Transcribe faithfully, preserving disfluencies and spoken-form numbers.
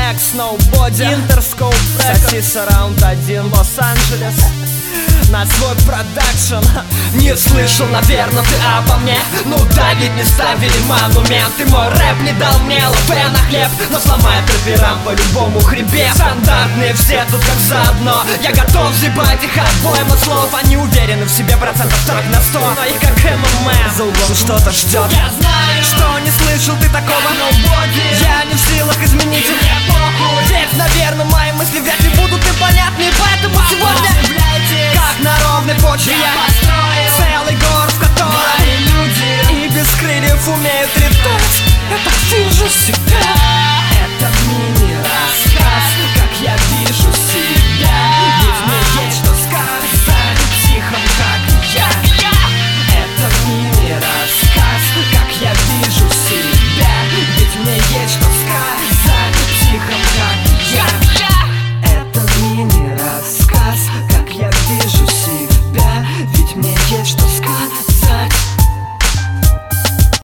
X, Snowbody, Interscope, Соси Surround один, Лос-Анджелес. На свой продакшн. Не слышал, наверное, ты обо мне. Ну да, ведь не ставили монументы. Мой рэп не дал мне ЛП на хлеб, но сломает рэперам по-любому хребет. Стандартные все тут как заодно. Я готов взъебать их обоим от слов. Они уверены в себе процентов так на сто. Но их как МММ за углом что-то ждет. Я знаю, что не слышал ты такого. Nobody. Я не в силах изменить их. Ведь, наверное, мои мысли вряд ли будут непонятны. Поэтому сегодня как на ровной почве я построил целый город, в котором мои люди и без крыльев умеют летать. Я так вижу себя. Это мини-рассказ, как я вижу себя. Ведь мне есть что сказать психом, как я. Это мини-рассказ, как я вижу себя. Ведь мне есть что сказать.